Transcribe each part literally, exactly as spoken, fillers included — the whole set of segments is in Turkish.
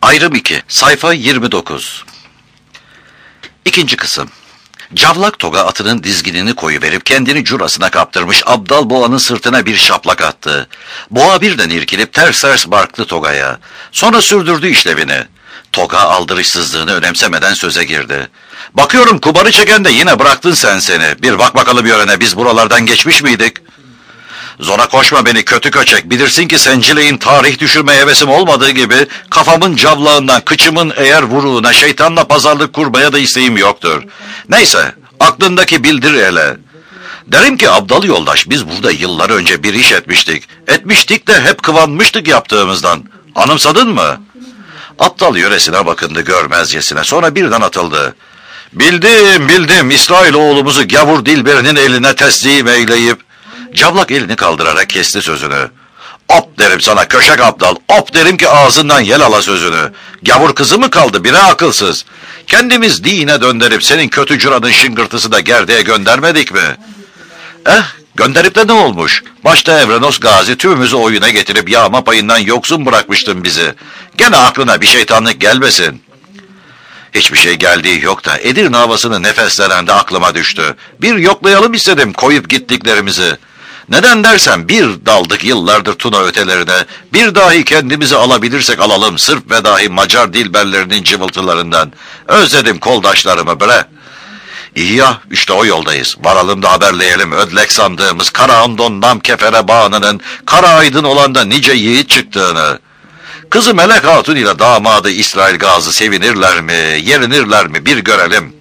Ayrım iki, sayfa yirmi dokuz. İkinci kısım. Cavlak Toga atının dizginini koyuverip kendini curasına kaptırmış Abdal Boğa'nın sırtına bir şaplak attı. Boğa birden irkilip ters ters barktı Toga'ya. Sonra sürdürdü işlevini. Toga aldırışsızlığını önemsemeden söze girdi. Bakıyorum kubarı çeken de yine bıraktın sen seni. Bir bak bakalım yörene, biz buralardan geçmiş miydik? Zora koşma beni kötü köçek. Bilirsin ki sencileyin tarih düşürme hevesim olmadığı gibi kafamın cavlağından, kıçımın eğer vuruğuna, şeytanla pazarlık kurmaya da isteğim yoktur. Neyse, aklındaki bildir hele. Derim ki Abdal yoldaş, biz burada yıllar önce bir iş etmiştik. Etmiştik de hep kıvanmıştık yaptığımızdan. Anımsadın mı? Abdal yöresine bakındı görmezcesine, sonra birden atıldı. Bildim bildim, İsrailoğlumuzu gavur Dilber'in eline teslim eyleyip. Cavlak elini kaldırarak kesti sözünü. Op derim sana köşek Abdal, op derim ki ağzından yel ala sözünü. Gavur kızı mı kaldı bire akılsız? Kendimiz dine döndürüp senin kötü cüranın şıngırtısı da gerdeğe göndermedik mi? Eh, gönderip de ne olmuş? Başta Evrenos Gazi tümümüzü oyuna getirip yağma payından yoksun bırakmıştın bizi. Gene aklına bir şeytanlık gelmesin. Hiçbir şey geldiği yok da Edirne havasını nefeslenen de aklıma düştü. Bir yoklayalım istedim koyup gittiklerimizi. Neden dersen bir daldık yıllardır Tuna ötelerine, bir dahi kendimizi alabilirsek alalım Sırp ve dahi Macar dilberlerinin cıvıltılarından. Özledim koldaşlarımı bre. İyi ya, işte o yoldayız. Varalım da haberleyelim ödlek sandığımız Karahandon Namkefere bağının Kara Aydın olan da nice yiğit çıktığını. Kızı Melek Hatun ile damadı İsrail Gazi sevinirler mi, yerinirler mi bir görelim.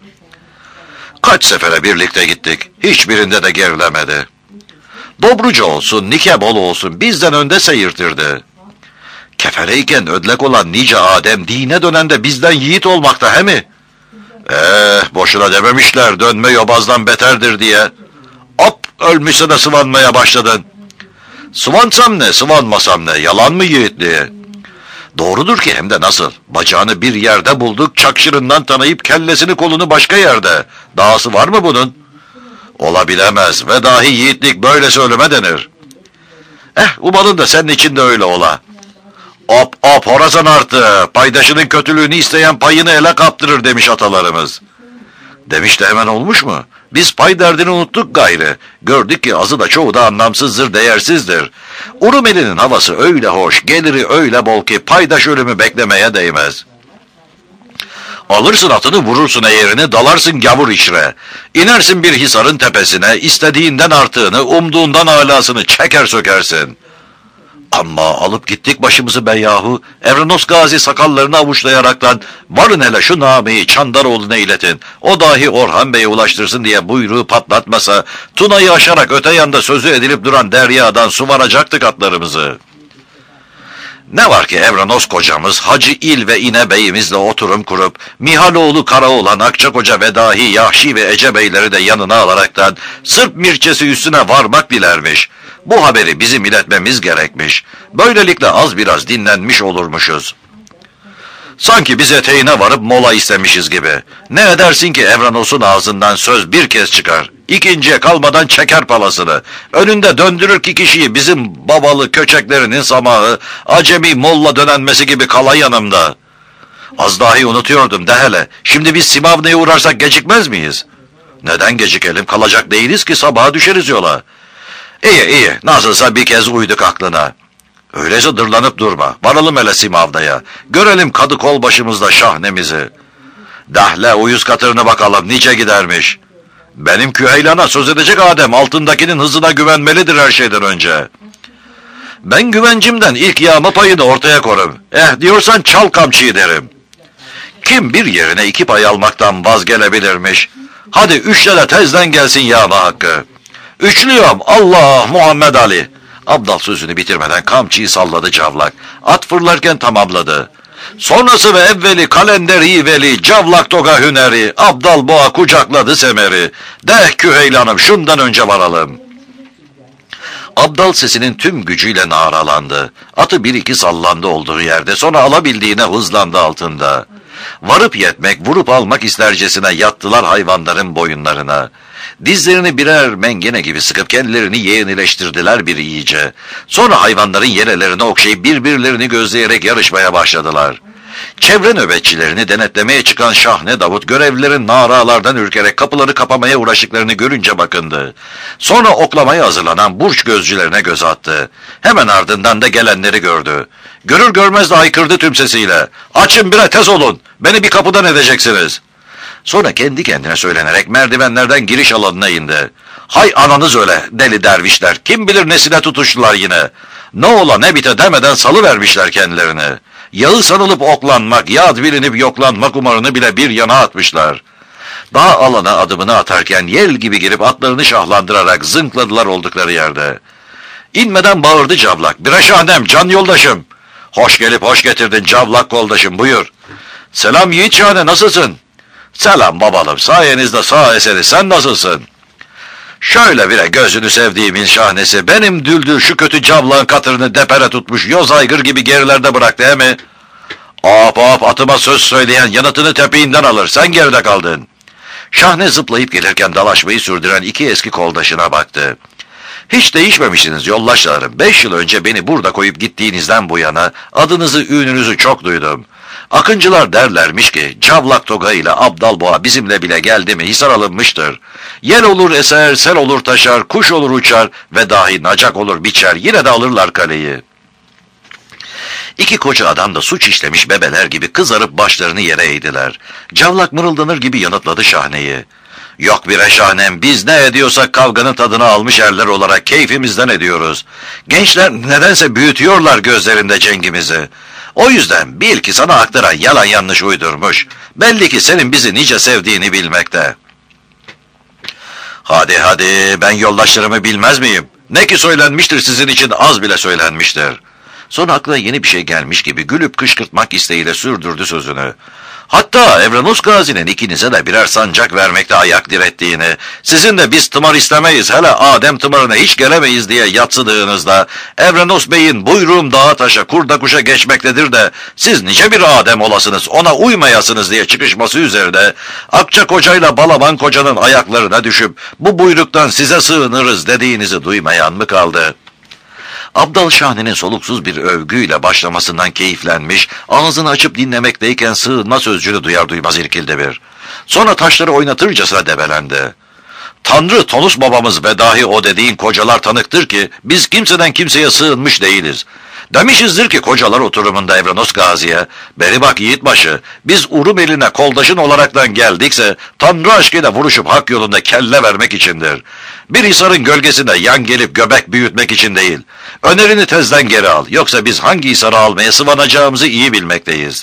Kaç sefere birlikte gittik, hiçbirinde de gerilemedi. Dobruca olsun, Nikebol olsun bizden önde seyirtirdi. Kefereyken ödlek olan nice Adem dine dönen de bizden yiğit olmakta he mi? Eh, boşuna dememişler dönme yobazdan beterdir diye. Hop, ölmüşse de sıvanmaya başladın. Sıvansam ne, sıvanmasam ne, yalan mı yiğitliği? Doğrudur ki hem de nasıl. Bacağını bir yerde bulduk, çakşırından tanıyıp kellesini kolunu başka yerde. Dahası var mı bunun? Olabilemez ve dahi yiğitlik böyle söyleme denir. Eh, umalım da senin için de öyle ola. Hop hop horazan artı, paydaşının kötülüğünü isteyen payını ele kaptırır demiş atalarımız. Demiş de hemen olmuş mu? Biz pay derdini unuttuk gayrı. Gördük ki azı da çoğu da anlamsızdır, değersizdir. Urumeli'nin havası öyle hoş, geliri öyle bol ki paydaş ölümü beklemeye değmez. Alırsın atını vurursun eğerini, dalarsın gavur işre. İnersin bir hisarın tepesine, istediğinden artığını, umduğundan alasını çeker sökersin. Ama alıp gittik başımızı be yahu. Evrenos Gazi sakallarını avuçlayaraktan varın hele şu nameyi Çandaroğlu'na iletin. O dahi Orhan Bey'e ulaştırsın diye buyruğu patlatmasa Tuna'yı aşarak öte yanda sözü edilip duran deryadan su varacaktık atlarımızı. Ne var ki Evrenos kocamız Hacı İl ve İne Bey'imizle oturum kurup Mihaloğlu Karaoğlan Akçakoca ve dahi Yahşi ve Ece Beyleri de yanına alaraktan Sırp mirçesi üstüne varmak dilermiş. Bu haberi bizim iletmemiz gerekmiş. Böylelikle az biraz dinlenmiş olurmuşuz. Sanki biz eteğine varıp mola istemişiz gibi. Ne edersin ki Evrenos'un ağzından söz bir kez çıkar. İkinciye kalmadan çeker palasını. Önünde döndürür ki kişiyi bizim babalı köçeklerinin samahı, acemi molla dönenmesi gibi kala yanımda. Az dahi unutuyordum de hele. Şimdi biz Simavne'ye uğrarsak gecikmez miyiz? Neden gecikelim? Kalacak değiliz ki sabaha düşeriz yola. İyi iyi, nasılsa bir kez uyduk aklına. Öyleyse dırlanıp durma, varalım hele Simavna'ya. Görelim kadı kol başımızda şahnemizi. Dahle uyuz katırını bakalım, nice gidermiş. Benim Küheylana söz edecek Adem, altındakinin hızına güvenmelidir her şeyden önce. Ben güvencimden ilk yağma payını ortaya korum. Eh diyorsan çal kamçıyı derim. Kim bir yerine iki pay almaktan vazgelebilirmiş? Hadi üçle de tezden gelsin yağma hakkı. Üçlüyorum Allah Muhammed Ali. Abdal sözünü bitirmeden kamçıyı salladı Cavlak. At fırlarken tamamladı. Sonrası ve evveli kalenderi veli, Cavlak Toga hüneri, Abdal Boğa kucakladı semeri. Deh Küheylanım şundan önce varalım. Abdal sesinin tüm gücüyle naralandı. Atı bir iki sallandı olduğu yerde, sonra alabildiğine hızlandı altında. Varıp yetmek, vurup almak istercesine yattılar hayvanların boyunlarına. Dizlerini birer mengene gibi sıkıp kendilerini yeğenileştirdiler bir iyice. Sonra hayvanların yerelerine okşayıp birbirlerini gözleyerek yarışmaya başladılar. Çevre nöbetçilerini denetlemeye çıkan Şahne Davut görevlilerin naralardan ürkerek kapıları kapamaya uğraştıklarını görünce bakındı. Sonra oklamaya hazırlanan burç gözcülerine göz attı. Hemen ardından da gelenleri gördü. Görür görmez de haykırdı tüm sesiyle. Açın bire tez olun. Beni bir kapıdan edeceksiniz. Sonra kendi kendine söylenerek merdivenlerden giriş alanına indi. Hay ananız öyle deli dervişler. Kim bilir nesine tutuştular yine. Ne ola ne bite demeden salıvermişler kendilerini. Yağı sanılıp oklanmak, yad bilinip yoklanmak umarını bile bir yana atmışlar. Daha alana adımını atarken yel gibi girip atlarını şahlandırarak zınkladılar oldukları yerde. İnmeden bağırdı Cavlak. Bire Şahnem, can yoldaşım. Hoş gelip hoş getirdin Cavlak koldaşım, buyur. Selam Yiğit Şahane, nasılsın? Selam babalım, sayenizde sağ eseri, sen nasılsın? Şöyle bire gözünü sevdiğimin şahnesi, benim düldül şu kötü Cavlak'ın katırını depere tutmuş, yoz aygır gibi gerilerde bıraktı he mi? Hop hop, atıma söz söyleyen yanıtını tepeğinden alır, sen geride kaldın. Şahne zıplayıp gelirken dalaşmayı sürdüren iki eski koldaşına baktı. Hiç değişmemişsiniz yoldaşlarım. Beş yıl önce beni burada koyup gittiğinizden bu yana adınızı, ününüzü çok duydum. Akıncılar derlermiş ki Cavlak Toga ile Abdal Boğa bizimle bile geldi mi Hisar alınmıştır. Yel olur eser, sel olur taşar, kuş olur uçar ve dahi nacak olur biçer, yine de alırlar kaleyi. İki koca adam da suç işlemiş bebeler gibi kızarıp başlarını yere eğdiler. Cavlak mırıldanır gibi yanıtladı Şahne'yi. Yok bire Şahnem, biz ne ediyorsak kavganın tadını almış erler olarak keyfimizden ediyoruz. Gençler nedense büyütüyorlar gözlerinde cengimizi. O yüzden bil ki sana aktaran yalan yanlış uydurmuş. Belli ki senin bizi nice sevdiğini bilmekte. Hadi hadi, ben yoldaşlarımı bilmez miyim? Ne ki söylenmiştir sizin için az bile söylenmiştir. Sonra aklına yeni bir şey gelmiş gibi gülüp kışkırtmak isteğiyle sürdürdü sözünü. Hatta Evrenus Gazi'nin ikinize de birer sancak vermekte ayak direttiğini, sizin de biz tımar istemeyiz, hele Adem tımarına hiç gelemeyiz diye yatsıdığınızda, Evrenus Bey'in buyruğum dağa taşa, kurda kuşa geçmektedir de, siz nice bir Adem olasınız, ona uymayasınız diye çıkışması üzerine, Akça Koca'yla Balaban Koca'nın ayaklarına düşüp, bu buyruktan size sığınırız dediğinizi duymayan mı kaldı? Abdal Şahne'nin soluksuz bir övgüyle başlamasından keyiflenmiş, ağzını açıp dinlemekteyken sığınma sözcüğünü duyar duymaz irkildi bir. Sonra taşları oynatırcasına debelendi. Tanrı Tonus babamız ve dahi o dediğin kocalar tanıktır ki biz kimseden kimseye sığınmış değiliz. Demişizdir ki kocalar oturumunda Evrenos Gazi'ye, beri bak yiğitbaşı, biz Urum eline koldaşın olaraktan geldikse, Tanrı aşkıyla vuruşup hak yolunda kelle vermek içindir. Bir hisarın gölgesinde yan gelip göbek büyütmek için değil. Önerini tezden geri al, yoksa biz hangi hisarı almaya sıvanacağımızı iyi bilmekteyiz.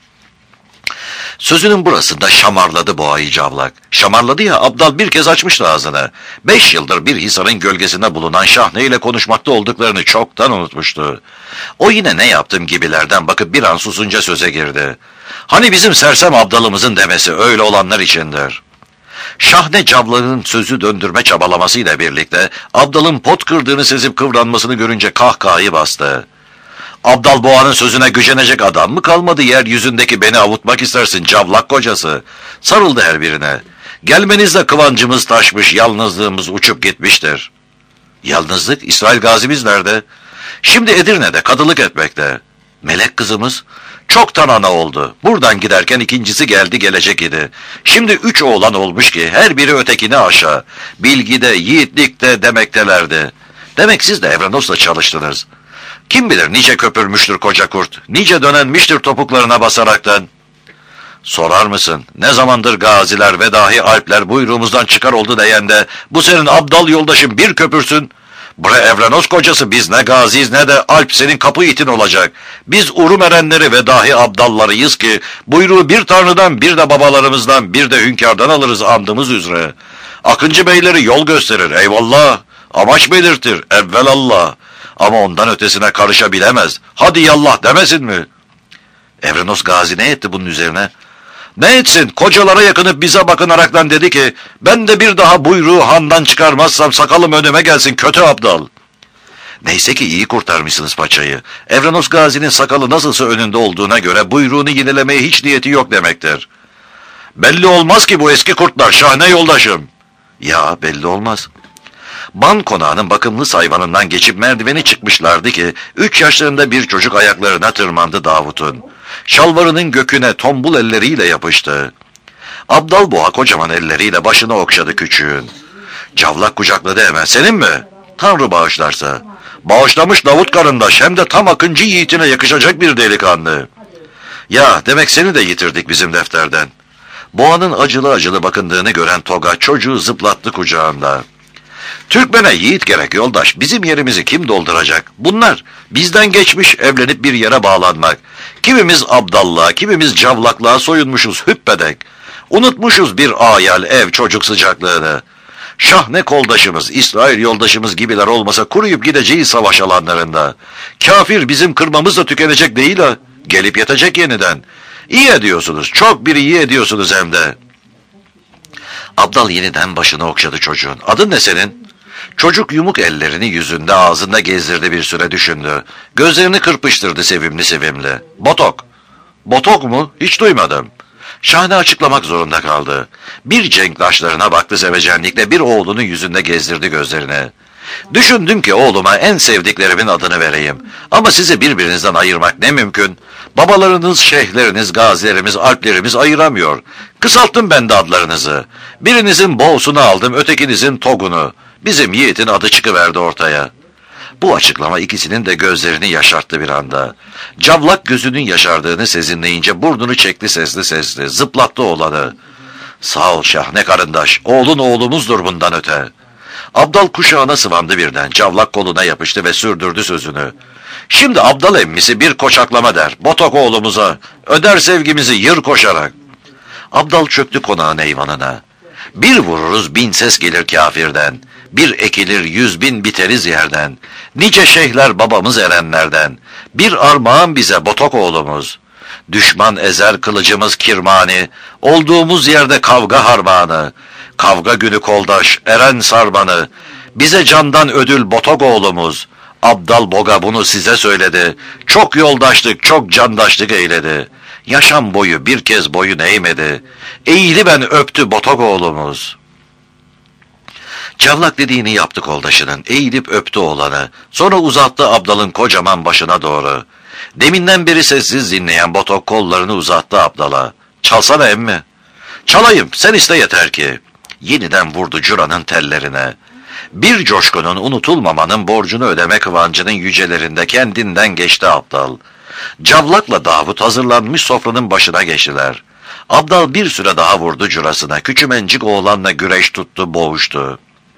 Sözünün burasında şamarladı boğayı Cavlak. Şamarladı ya, Abdal bir kez açmıştı ağzını. Beş yıldır bir hisarın gölgesinde bulunan Şahne ile konuşmakta olduklarını çoktan unutmuştu. O yine ne yaptım gibilerden bakıp bir an susunca söze girdi. Hani bizim sersem Abdal'ımızın demesi öyle olanlar içindir. Şahne Cavlak'ın sözü döndürme çabalamasıyla birlikte Abdal'ın pot kırdığını sezip kıvranmasını görünce kahkahayı bastı. Abdal Boğa'nın sözüne gücenecek adam mı kalmadı yeryüzündeki, beni avutmak istersin Cavlak kocası? Sarıldı her birine. Gelmenizle kıvancımız taşmış, yalnızlığımız uçup gitmiştir. Yalnızlık? İsrail Gazimiz nerede? Şimdi Edirne'de kadılık etmekte. Melek kızımız? Çoktan ana oldu. Buradan giderken ikincisi geldi gelecek idi. Şimdi üç oğlan olmuş ki her biri ötekini aşağı. Bilgide, yiğitlikte demektelerdi. Demek siz de Evrenos'la çalıştınız. Kim bilir nice köpürmüştür koca kurt, nice dönenmiştir topuklarına basaraktan. Sorar mısın, ne zamandır gaziler ve dahi alpler buyruğumuzdan çıkar oldu diyen de, bu senin Abdal yoldaşın bir köpürsün. Bre Evrenos kocası, biz ne gaziyiz ne de alp senin kapı itin olacak. Biz Urum erenleri ve dahi Abdallarıyız ki, buyruğu bir tanrıdan, bir de babalarımızdan, bir de hünkârdan alırız andımız üzere. Akıncı beyleri yol gösterir, eyvallah, amaç belirtir, evvelallah. Ama ondan ötesine karışabilemez. Hadi yallah demesin mi? Evrenos Gazi ne etti bunun üzerine? Ne etsin? Kocalara yakınıp bize bakınaraktan dedi ki, ben de bir daha buyruğu handan çıkarmazsam sakalım önüme gelsin kötü Abdal. Neyse ki iyi kurtarmışsınız paçayı. Evrenos Gazi'nin sakalı nasılsa önünde olduğuna göre buyruğunu yenilemeye hiç niyeti yok demektir. Belli olmaz ki bu eski kurtlar Şahne yoldaşım. Ya belli olmaz. Ban konağının bakımlı sayvanından geçip merdiveni çıkmışlardı ki, üç yaşlarında bir çocuk ayaklarına tırmandı Davut'un. Şalvarının göküne tombul elleriyle yapıştı. Abdal Boğa kocaman elleriyle başını okşadı küçüğün. Cavlak kucakladı hemen. Senin mi? Tanrı bağışlarsa. Bağışlamış Davut karındaş, hem de tam Akıncı yiğitine yakışacak bir delikanlı. Ya demek seni de yitirdik bizim defterden. Boğanın acılı acılı bakındığını gören Toga çocuğu zıplattı kucağında. Türkmen'e yiğit gerek yoldaş, bizim yerimizi kim dolduracak? Bunlar bizden geçmiş evlenip bir yere bağlanmak. Kimimiz abdallığa, kimimiz cavlaklığa soyunmuşuz hüppedek. Unutmuşuz bir ayal ev çocuk sıcaklığını. Şahne koldaşımız, İsrail yoldaşımız gibiler olmasa kuruyup gideceğiz savaş alanlarında. Kafir bizim kırmamızla tükenecek değil ha. Gelip yetecek yeniden. İyi ediyorsunuz, çok bir iyi ediyorsunuz hem de. Abdal yeniden başını okşadı çocuğun. Adın ne senin? Çocuk yumuk ellerini yüzünde ağzında gezdirdi, bir süre düşündü. Gözlerini kırpıştırdı sevimli sevimli. Botok. Botok mu? Hiç duymadım. Şahane açıklamak zorunda kaldı. Bir cenkdaşlarına baktı sevecenlikle, bir oğlunun yüzünde gezdirdi gözlerini. Düşündüm ki oğluma en sevdiklerimin adını vereyim. Ama sizi birbirinizden ayırmak ne mümkün? Babalarınız, şeyhleriniz, gazilerimiz, alplerimiz ayıramıyor. Kısalttım ben de adlarınızı. Birinizin boğusunu aldım, ötekinizin togunu. Bizim yiğitin adı çıkıverdi ortaya. Bu açıklama ikisinin de gözlerini yaşarttı bir anda. Cavlak gözünün yaşardığını sezinleyince burnunu çekti sesli sesli, zıplattı oğlanı. Sağ ol Şahne karındaş, oğlun oğlumuzdur bundan öte. Abdal kuşağına sıvandı birden, Cavlak koluna yapıştı ve sürdürdü sözünü. Şimdi Abdal emmisi bir koçaklama der, Botok oğlumuza, öder sevgimizi yır koşarak. Abdal çöktü konağın eyvanına. Bir vururuz bin ses gelir kafirden, bir ekilir yüz bin biteriz yerden. Nice şeyhler babamız erenlerden, bir armağan bize Botok oğlumuz. Düşman ezer kılıcımız kirmani, olduğumuz yerde kavga harmanı. Kavga günü koldaş, eren sarmanı, bize candan ödül Botok oğlumuz. Abdal Boga bunu size söyledi, çok yoldaşlık, çok candaşlık eyledi. Yaşam boyu bir kez boyun eğmedi, eğili ben öptü Botok oğlumuz. Cavlak dediğini yaptı koldaşının, eğilip öptü oğlanı, sonra uzattı Abdal'ın kocaman başına doğru. Deminden beri sessiz dinleyen Botok kollarını uzattı Abdal'a. Çalsana emmi. Çalayım, sen iste yeter ki. Yeniden vurdu cüranın tellerine. Bir coşkunun, unutulmamanın borcunu ödeme kıvancının yücelerinde kendinden geçti Abdal. Cavlakla Davut hazırlanmış sofranın başına geçtiler. Abdal bir süre daha vurdu cürasına, küçümencik oğlanla güreş tuttu, boğuştu.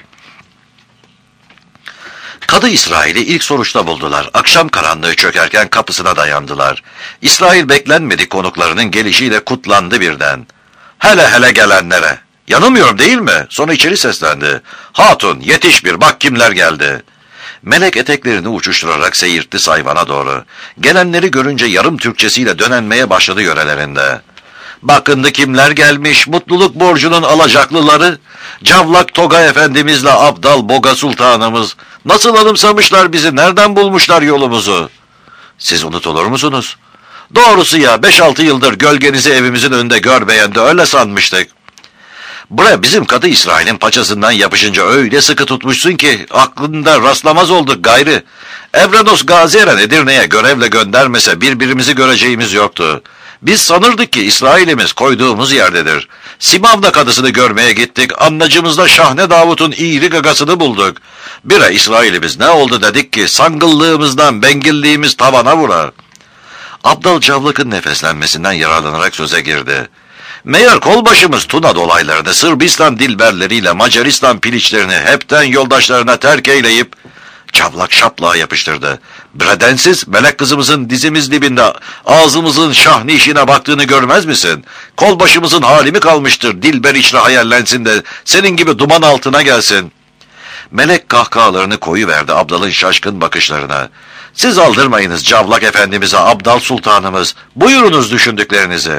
Kadı İsrail'i ilk soruşta buldular. Akşam karanlığı çökerken kapısına dayandılar. İsrail beklenmedik konuklarının gelişiyle kutlandı birden. Hele hele gelenlere. Yanılmıyorum değil mi? Sonra içeri seslendi. Hatun yetiş bir, bak kimler geldi. Melek eteklerini uçuşturarak seyirtti sayvana doğru. Gelenleri görünce yarım Türkçesiyle dönenmeye başladı yörelerinde. Bakındı kimler gelmiş, mutluluk borcunun alacaklıları. Cavlak Toga Efendimizle Abdal Boga Sultanımız. Nasıl anımsamışlar bizi, nereden bulmuşlar yolumuzu? Siz unutulur musunuz? Doğrusu ya, beş altı yıldır gölgenizi evimizin önünde görmeyen de öyle sanmıştık. Bre bizim Kadı İsrail'in paçasından yapışınca öyle sıkı tutmuşsun ki aklında rastlamaz olduk gayrı. Evrenos Gazi Eren Edirne'ye görevle göndermese birbirimizi göreceğimiz yoktu. Biz sanırdık ki İsrail'imiz koyduğumuz yerdedir. Simavna kadısını görmeye gittik, annacımızda Şahne Davut'un iğri gagasını bulduk. Bire İsrail'imiz ne oldu dedik ki sangıllığımızdan bengilliğimiz tavana vurar. Abdal Cavlak'ın nefeslenmesinden yararlanarak söze girdi. Meğer kolbaşımız Tuna dolaylarını, Sırbistan dilberleriyle Macaristan piliçlerini hepten yoldaşlarına terk eyleyip Cavlak şaplığa yapıştırdı. Bredensiz melek kızımızın dizimiz dibinde ağzımızın şahni işine baktığını görmez misin? Kolbaşımızın hali mi kalmıştır dilber içre hayallensin de senin gibi duman altına gelsin. Melek kahkahalarını koyuverdi Abdal'ın şaşkın bakışlarına. Siz aldırmayınız Cavlak Efendimiz'e Abdal Sultanımız. Buyurunuz düşündüklerinizi.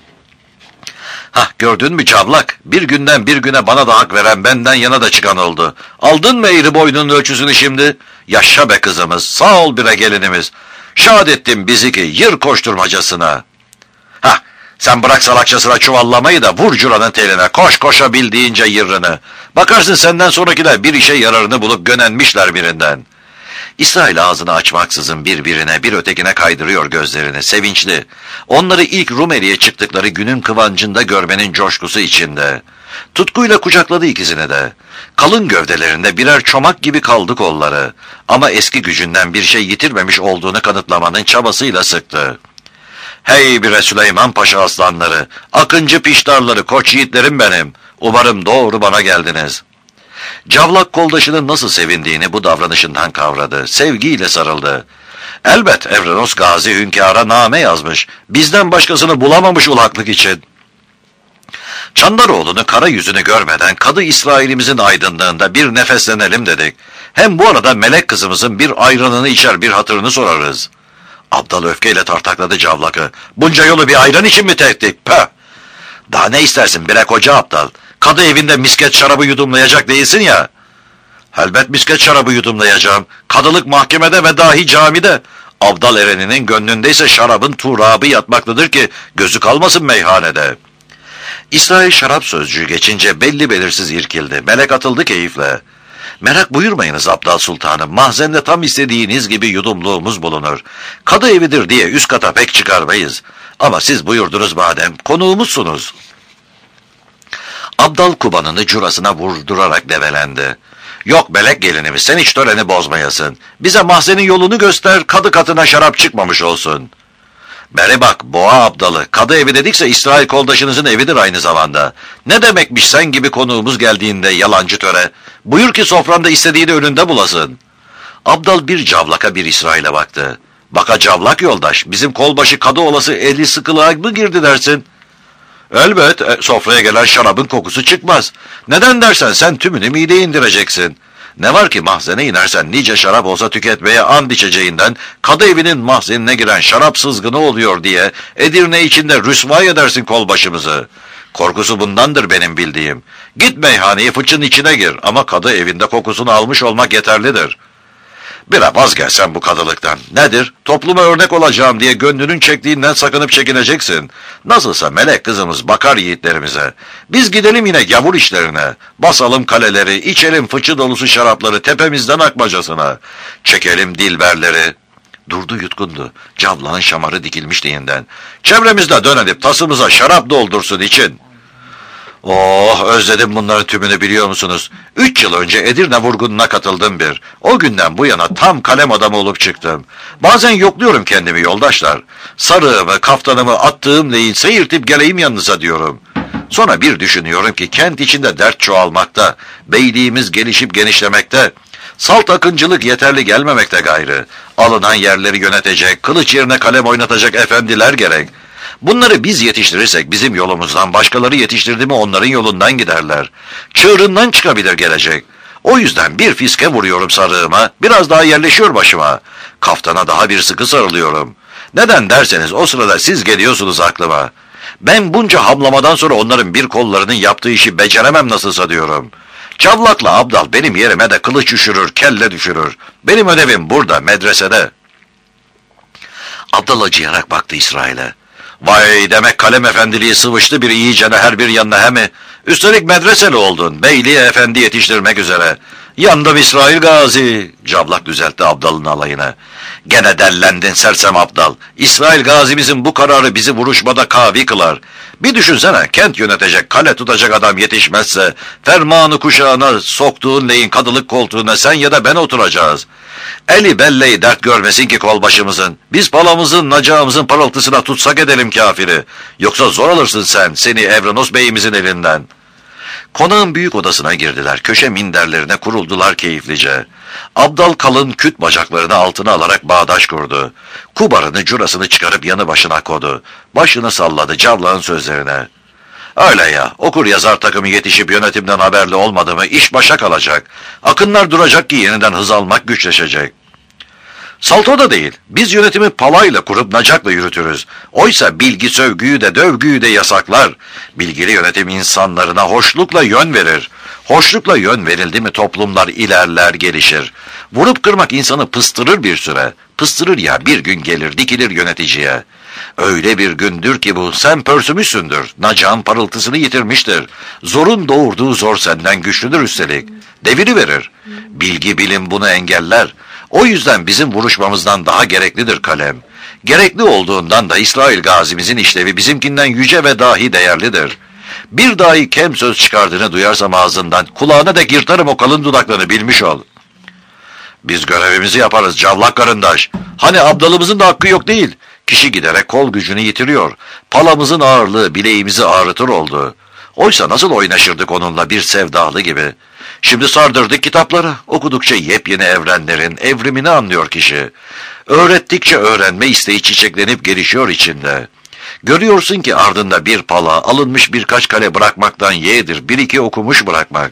Hah gördün mü Cavlak? Bir günden bir güne bana da hak veren benden yana da çıkan oldu. Aldın mı eğri boynunun ölçüsünü şimdi? Yaşa be kızımız, sağ ol bire gelinimiz. Şad ettim bizi ki yır koşturmacasına. Hah sen bırak salakçasına çuvallamayı da vur curanın teline, koş koşa bildiğince yırrını. Bakarsın senden sonrakiler bir işe yararını bulup gönenmişler birinden. İsrail ağzını açmaksızın birbirine bir ötekine kaydırıyor gözlerini, sevinçli. Onları ilk Rumeli'ye çıktıkları günün kıvancında görmenin coşkusu içinde. Tutkuyla kucakladı ikisini de. Kalın gövdelerinde birer çomak gibi kaldı kolları. Ama eski gücünden bir şey yitirmemiş olduğunu kanıtlamanın çabasıyla sıktı. Hey bre Süleyman Paşa aslanları, akıncı piştarları, koç yiğitlerim benim. Umarım doğru bana geldiniz. Cavlak koldaşının nasıl sevindiğini bu davranışından kavradı. Sevgiyle sarıldı. Elbet Evrenos Gazi hünkâra name yazmış. Bizden başkasını bulamamış ulaklık için. Çandaroğlu'nun kara yüzünü görmeden Kadı İsrail'imizin aydınlığında bir nefeslenelim dedik. Hem bu arada melek kızımızın bir ayranını içer bir hatırını sorarız. Abdal öfkeyle tartakladı Cavlak'ı. Bunca yolu bir ayran için mi tektik? Pöh! Daha ne istersin bre koca aptal? Kadı evinde misket şarabı yudumlayacak değilsin ya. Elbet misket şarabı yudumlayacağım. Kadılık mahkemede ve dahi camide. Abdal ereninin gönlündeyse şarabın turabı yatmaktadır ki gözü kalmasın meyhanede. İsrail şarap sözcüğü geçince belli belirsiz irkildi. Melek atıldı keyifle. Merak buyurmayınız Abdal Sultanım. Mahzende tam istediğiniz gibi yudumluğumuz bulunur. Kadı evidir diye üst kata pek çıkarmayız. Ama siz buyurdunuz madem, konuğumuzsunuz. Abdal kubanını curasına vurdurarak develendi. Yok melek gelinimiz, sen hiç töreni bozmayasın. Bize mahzenin yolunu göster, kadı katına şarap çıkmamış olsun. Beri bak boğa Abdalı, kadı evi dedikse İsrail koldaşınızın evidir aynı zamanda. Ne demekmiş sen gibi konuğumuz geldiğinde yalancı töre? Buyur ki sofranda istediğini önünde bulasın. Abdal bir Cavlak'a bir İsrail'e baktı. Baka Cavlak yoldaş, bizim kolbaşı kadı olası eli sıkılığa mı girdi dersin? Elbet e, sofraya gelen şarabın kokusu çıkmaz. Neden dersen sen tümünü mideye indireceksin. Ne var ki mahzene inersen nice şarap olsa tüketmeye and içeceğinden kadı evinin mahzenine giren şarap sızgını oluyor diye Edirne içinde rüsvay edersin kolbaşımızı. Korkusu bundandır benim bildiğim. Git meyhaneye fıçın içine gir ama kadı evinde kokusunu almış olmak yeterlidir. Bire vazgeçsen bu kadılıktan. Nedir? Topluma örnek olacağım diye gönlünün çektiğinden sakınıp çekineceksin. Nasılsa melek kızımız bakar yiğitlerimize. Biz gidelim yine gavur işlerine. Basalım kaleleri, içelim fıçı dolusu şarapları tepemizden akmacasına. Çekelim dilberleri. Durdu yutkundu. Cavlağın şamarı dikilmiş diyinden. Çevremizde dönelim tasımıza şarap doldursun için. Oh özledim bunların tümünü biliyor musunuz? Üç yıl önce Edirne vurgununa katıldım bir. O günden bu yana tam kalem adamı olup çıktım. Bazen yokluyorum kendimi yoldaşlar. Sarığımı, kaftanımı attığım leyin seyirtip geleyim yanınıza diyorum. Sonra bir düşünüyorum ki kent içinde dert çoğalmakta, beyliğimiz gelişip genişlemekte, salt akıncılık yeterli gelmemekte gayrı. Alınan yerleri yönetecek, kılıç yerine kalem oynatacak efendiler gerek. Bunları biz yetiştirirsek bizim yolumuzdan başkaları yetiştirdi mi onların yolundan giderler. Çığırından çıkabilir gelecek. O yüzden bir fiske vuruyorum sarığıma, biraz daha yerleşiyor başıma. Kaftana daha bir sıkı sarılıyorum. Neden derseniz o sırada siz geliyorsunuz aklıma. Ben bunca hamlamadan sonra onların bir kollarının yaptığı işi beceremem nasılsa diyorum. Cavlak'la Abdal benim yerime de kılıç düşürür, kelle düşürür. Benim ödevim burada, medresede. Abdal acıyarak baktı İsrail'e. Vay demek kalem efendiliği sıvıştı bir iyicene her bir yanına he mi? Üstelik medreseli oldun, beyliğe efendi yetiştirmek üzere. Yandım İsrail Gazi. Cavlak düzeltti Abdal'ın alayına. Gene dellendin sersem Abdal. İsrail Gazi'mizin bu kararı bizi vuruşmada kavi kılar. Bir düşünsene kent yönetecek, kale tutacak adam yetişmezse, fermanı kuşağına soktuğun leyin kadılık koltuğuna sen ya da ben oturacağız. Eli belleği dert görmesin ki kolbaşımızın. Biz palamızın, nacağımızın parıltısına tutsak edelim kafiri. Yoksa zor alırsın sen, seni Evrenos beyimizin elinden. Konağın büyük odasına girdiler. Köşe minderlerine kuruldular keyiflice. Abdal kalın küt bacaklarını altına alarak bağdaş kurdu. Kubarını curasını çıkarıp yanı başına kodu. Başını salladı Cavlağın sözlerine. Öyle ya, okur yazar takımı yetişip yönetimden haberli olmadı mı iş başa kalacak. Akınlar duracak ki yeniden hız almak güçleşecek. Salto da değil, biz yönetimi palayla kurup nacakla yürütürüz. Oysa bilgi sövgüyü de dövgüyü de yasaklar. Bilgili yönetim insanlarına hoşlukla yön verir. Hoşlukla yön verildi mi toplumlar ilerler gelişir. Vurup kırmak insanı pıstırır bir süre. Pıstırır ya bir gün gelir dikilir yöneticiye. Öyle bir gündür ki bu sen pörsümüşsündür. Nacağın parıltısını yitirmiştir. Zorun doğurduğu zor senden güçlüdür üstelik. Deviri verir. Bilgi bilim bunu engeller. O yüzden bizim vuruşmamızdan daha gereklidir kalem. Gerekli olduğundan da İsrail gazimizin işlevi bizimkinden yüce ve dahi değerlidir. Bir dahi kem söz çıkardığını duyarsam ağzından, kulağına da yırtarım o kalın dudaklarını, bilmiş ol. Biz görevimizi yaparız cavlak karındaş. Hani abdalımızın da hakkı yok değil. Kişi giderek kol gücünü yitiriyor. Palamızın ağırlığı bileğimizi ağrıtır oldu. Oysa nasıl oynaşırdık onunla bir sevdalı gibi. Şimdi sardırdık kitaplara. Okudukça yepyeni evrenlerin evrimini anlıyor kişi. Öğrettikçe öğrenme isteği çiçeklenip gelişiyor içinde. Görüyorsun ki ardında bir pala, alınmış birkaç kale bırakmaktan yeğdir, bir iki okumuş bırakmak.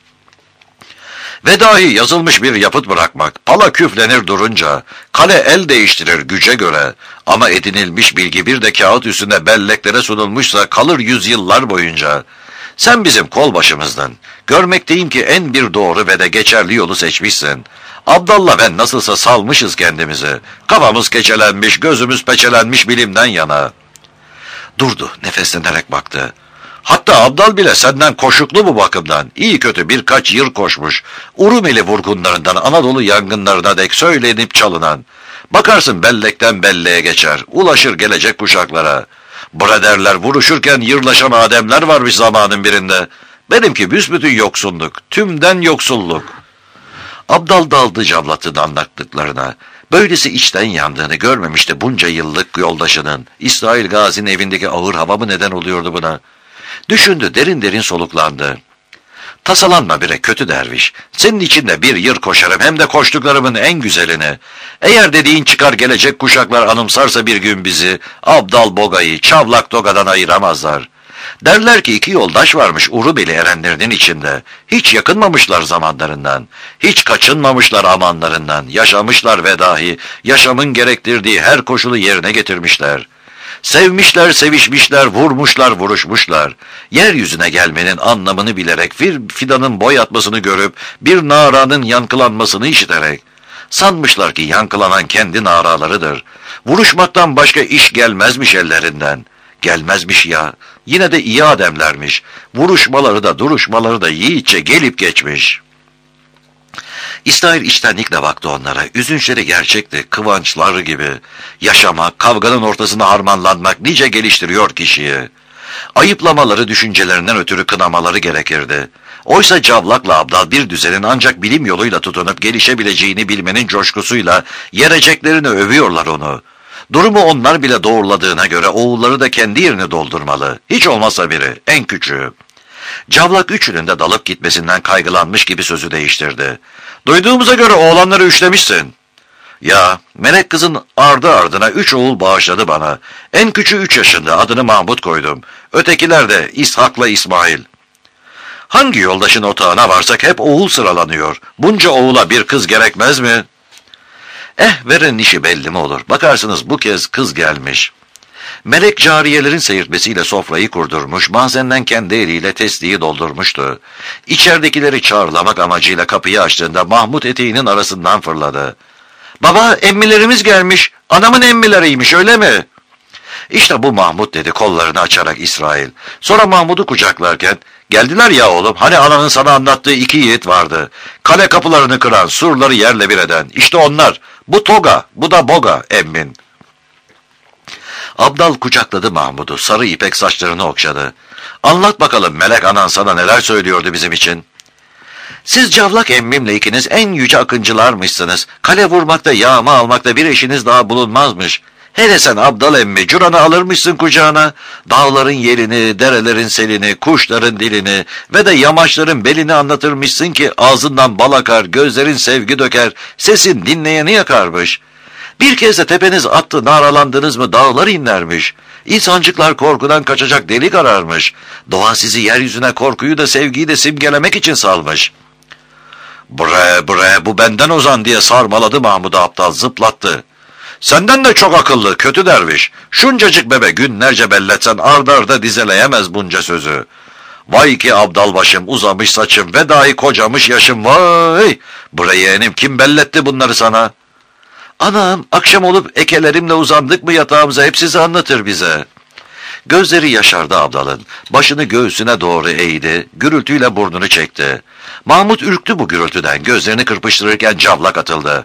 Ve dahi yazılmış bir yapıt bırakmak, pala küflenir durunca, kale el değiştirir güce göre, ama edinilmiş bilgi bir de kağıt üstünde belleklere sunulmuşsa kalır yüzyıllar boyunca. Sen bizim kol başımızdın, görmekteyim ki en bir doğru ve de geçerli yolu seçmişsin. Abdallah ben nasılsa salmışız kendimizi, kafamız keçelenmiş, gözümüz peçelenmiş bilimden yana. Durdu, nefeslenerek baktı. Hatta Abdal bile senden koşuklu bu bakımdan. İyi kötü birkaç yıl koşmuş. Urumeli vurgunlarından Anadolu yangınlarına dek söylenip çalınan. Bakarsın bellekten belleğe geçer. Ulaşır gelecek kuşaklara. Braderler vuruşurken yırlaşan ademler varmış zamanın birinde. Benimki büsbütün yoksunluk. Tümden yoksulluk. Abdal daldı Cavlat'ın anlattıklarına. Böylesi içten yandığını görmemişti bunca yıllık yoldaşının. İsrail Gazi'nin evindeki ağır hava mı neden oluyordu buna? Düşündü, derin derin soluklandı. Tasalanma bire kötü derviş. Senin için de bir yır koşarım, hem de koştuklarımın en güzelini. Eğer dediğin çıkar gelecek kuşaklar anımsarsa bir gün bizi, Abdal Boga'yı Çavlak Toga'dan ayıramazlar. Derler ki iki yoldaş varmış Urubeli erenlerinin içinde. Hiç yakınmamışlar zamanlarından. Hiç kaçınmamışlar amanlarından. Yaşamışlar ve dahi yaşamın gerektirdiği her koşulu yerine getirmişler. Sevmişler, sevişmişler, vurmuşlar, vuruşmuşlar. Yeryüzüne gelmenin anlamını bilerek, bir fidanın boy atmasını görüp, bir naranın yankılanmasını işiterek. Sanmışlar ki yankılanan kendi naralarıdır. Vuruşmaktan başka iş gelmezmiş ellerinden. Gelmezmiş ya. Yine de iyi ademlermiş. Vuruşmaları da duruşmaları da yiğitçe gelip geçmiş. İsrail içtenlikle baktı onlara. Üzünçleri gerçekti, kıvançlar gibi. Yaşamak, kavganın ortasına harmanlanmak nice geliştiriyor kişiyi. Ayıplamaları düşüncelerinden ötürü kınamaları gerekirdi. Oysa Cavlak'la Abdal bir düzenin ancak bilim yoluyla tutunup gelişebileceğini bilmenin coşkusuyla yereceklerini övüyorlar onu. Durumu onlar bile doğruladığına göre oğulları da kendi yerini doldurmalı. Hiç olmazsa biri, en küçüğü. Cavlak üçünün de dalıp gitmesinden kaygılanmış gibi sözü değiştirdi. Duyduğumuza göre oğlanları üçlemişsin. Ya, melek kızın ardı ardına üç oğul bağışladı bana. En küçüğü üç yaşında, adını Mahmut koydum. Ötekiler de İshak'la İsmail. Hangi yoldaşın otağına varsak hep oğul sıralanıyor. Bunca oğula bir kız gerekmez mi? Eh, verenin işi belli mi olur? Bakarsınız bu kez kız gelmiş. Melek cariyelerin seyirtmesiyle sofrayı kurdurmuş, mahzenden kendi eliyle testiyi doldurmuştu. İçeridekileri çağrılamak amacıyla kapıyı açtığında Mahmut eteğinin arasından fırladı. Baba, emmilerimiz gelmiş, anamın emmileriymiş, öyle mi? İşte bu Mahmut dedi kollarını açarak İsrail. Sonra Mahmut'u kucaklarken, geldiler ya oğlum, hani ananın sana anlattığı iki yiğit vardı. Kale kapılarını kıran, surları yerle bir eden, işte onlar. Bu Toga, bu da Boga emmin. Abdal kucakladı Mahmud'u, sarı ipek saçlarını okşadı. Anlat bakalım melek anan sana neler söylüyordu bizim için. Siz Cavlak emmimle ikiniz en yüce akıncılarmışsınız. Kale vurmakta, yağma almakta bir eşiniz daha bulunmazmış. Hele sen Abdal emmi, Curan'ı alırmışsın kucağına. Dağların yelini, derelerin selini, kuşların dilini ve de yamaçların belini anlatırmışsın ki ağzından bal akar, gözlerin sevgi döker, sesin dinleyeni yakarmış. Bir kez de tepeniz attı, naralandınız mı dağlar inlermiş. İnsancıklar korkudan kaçacak delik ararmış. Doğa sizi yeryüzüne korkuyu da sevgiyi de simgelemek için salmış. Bre bre bu benden ozan diye sarmaladı Mahmud Abdal, zıplattı. Senden de çok akıllı kötü derviş. Şuncacık bebe günlerce belletsen arda arda dizeleyemez bunca sözü. Vay ki Abdal başım, uzamış saçım ve dahi kocamış yaşım, vay! Bre yeğenim, kim belletti bunları sana? Anam, akşam olup ekelerimle uzandık mı yatağımıza hep sizi anlatır bize. Gözleri yaşardı Abdal'ın. Başını göğsüne doğru eğdi, gürültüyle burnunu çekti. Mahmut ürktü bu gürültüden, gözlerini kırpıştırırken Cavlak atıldı.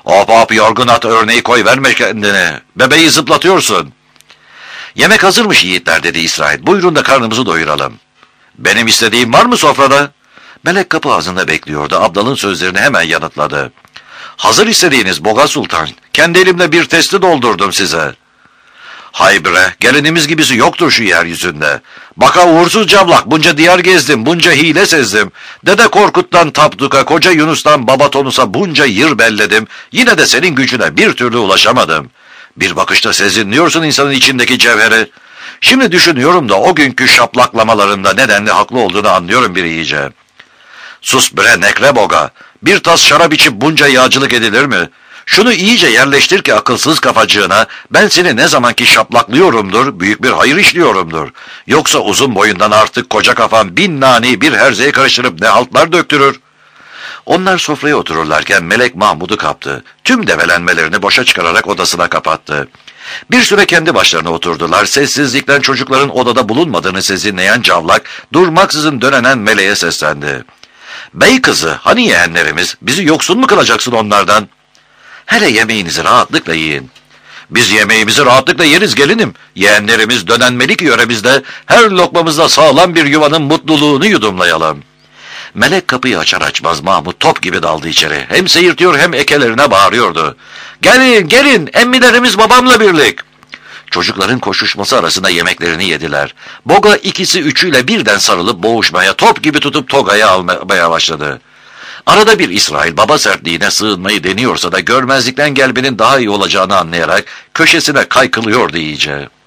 Hop hop yorgun at, örneği koy verme kendine. Bebeği zıplatıyorsun. Yemek hazırmış yiğitler, dedi İsrail. Buyurun da karnımızı doyuralım. Benim istediğim var mı sofrada? Melek kapı ağzında bekliyordu. Abdal'ın sözlerini hemen yanıtladı. Hazır istediğiniz Boga Sultan. Kendi elimle bir testi doldurdum size. Hay bre, gelinimiz gibisi yoktur şu yeryüzünde. Baka uğursuz cavlak, bunca diyar gezdim, bunca hile sezdim. Dede Korkut'tan Tapduk'a, koca Yunus'tan Baba Tonus'a bunca yır belledim. Yine de senin gücüne bir türlü ulaşamadım. Bir bakışta sezinliyorsun insanın içindeki cevheri. Şimdi düşünüyorum da o günkü şaplaklamalarında nedenli haklı olduğunu anlıyorum bir iyice. Sus bre nekre Boga, bir tas şarap içip bunca yağcılık edilir mi? Şunu iyice yerleştir ki akılsız kafacığına, ben seni ne zamanki şaplaklıyorumdur, büyük bir hayır işliyorumdur. Yoksa uzun boyundan artık koca kafam bin nani bir herzeye karıştırıp ne haltlar döktürür. Onlar sofraya otururlarken Melek Mahmud'u kaptı. Tüm develenmelerini boşa çıkararak odasına kapattı. Bir süre kendi başlarına oturdular. Sessizlikten çocukların odada bulunmadığını sezinleyen Cavlak, durmaksızın dönenen Meleğe seslendi. Bey kızı, hani yeğenlerimiz, bizi yoksun mu kılacaksın onlardan? Hele yemeğinizi rahatlıkla yiyin. Biz yemeğimizi rahatlıkla yeriz gelinim. Yeğenlerimiz dönen melik yöremizde her lokmamızda sağlam bir yuvanın mutluluğunu yudumlayalım. Melek kapıyı açar açmaz Mahmud top gibi daldı içeri. Hem seyirtiyor hem ekelerine bağırıyordu. Gelin gelin, emmilerimiz babamla birlik. Çocukların koşuşması arasında yemeklerini yediler. Boga ikisi üçüyle birden sarılıp boğuşmaya, top gibi tutup Toga'ya almaya başladı. Arada bir İsrail baba sertliğine sığınmayı deniyorsa da görmezlikten gelmenin daha iyi olacağını anlayarak köşesine kaykılıyordu iyice.